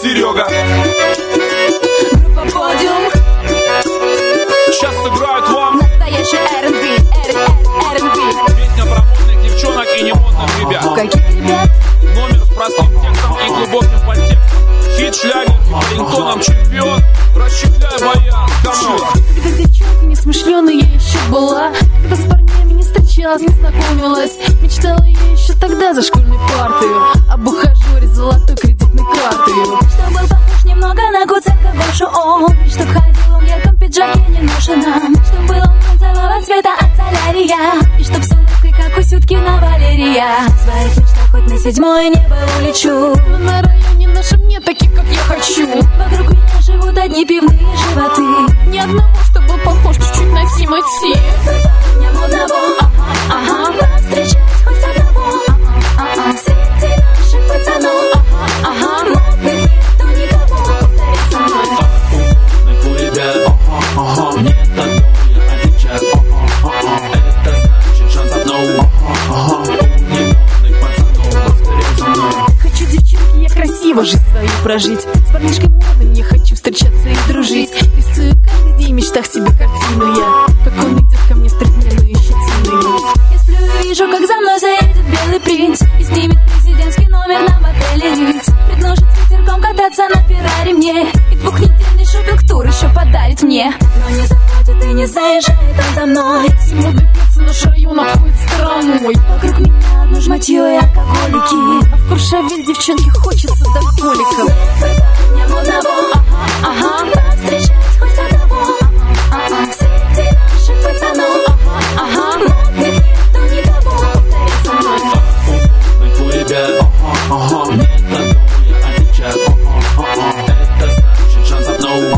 Серега. Группа Подиум. Сейчас сыграют вам настоящий R&B. песня про модных девчонок и не модных ребят. Каких ребят? Номер с простым текстом и глубоким подтекстом. Хит, шлягер, рингтоном чемпион. Расщепляй баян, камон. Когда девчонка несмышленая я еще была, когда с парнями не встречалась, не знакомилась, мечтала я еще тогда за школьной партой об ухажере с золотой кредитной картой. Чтоб был похож немного на гуцерковошу он, чтоб ходил он в ярком пиджаке неношенном, чтоб был он бронзового цвета от солярия, и чтоб с улыбкой, как у Сюткина Валерия. В своих мечтах хоть на 7-е небо улечу, но на районе нашем нет таких, как я хочу. Вокруг меня живут одни пивные животы, ни одного, что был похож чуть-чуть на Тимати. Не модного, ага, встречать хоть одного, среди наших пацанов, модных нету никого. Повтори со мной. Модных у ребят, нет одной, а девчат. Это значит шансов no. Модных пацанов, повторяй за мной. Хочу, девчонки, я красиво жизнь свою прожить, с парнишкой модным я хочу встречаться и дружить. Рисую каждый день в мечтах себе картину я, как он идет ко мне с трехдневной щетиной. Я сплю и вижу, как за мной заедет белый принц и снимет президентский номер нам в отеле Ритз. Предложит с ветерком кататься на Феррари мне, и двухнедельный шопинг-тур еще подарит мне. Но не заходит и не заезжает он за мной. Все модные певцы наш район обходит стороной. Вокруг меня одно жматье и алкоголики, а в Куршавель девчонке хочется до коликов. Не модного, ага, встречать хоть одного, среди наших пацанов, модных нету никого. Повтори со мной. Модных у ребят, нет одной, а девчат. Это значит шансов no.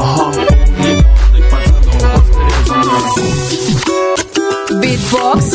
Модных пацанов, повторяй за мной. Битбокс,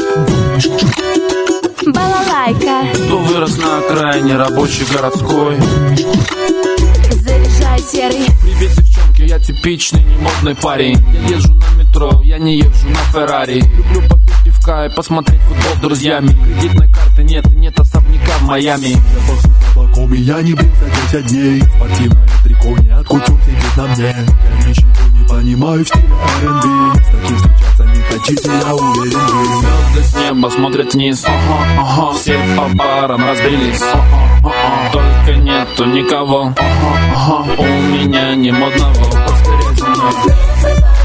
балалайка, Кто вырос на окраине рабочей городской. заряжай серый. Привет, девчонки, я типичный немодный парень. Я езжу на метро, я не езжу на Феррари. Люблю попить пивка и посмотреть футбол с друзьями. Кредитной карты нет и нет особняка в Майами. Я пахну табаком и я не брился 10 дней. Спортивное трико не от кутюр сидит на мне. Я ничего не понимаю в стиле R&B. С таким встречаться не хотите, я уверен вы. Звезды с неба смотрят вниз. Все по парам разбились. Только нету никого. У меня не модного. Повторяй за мной.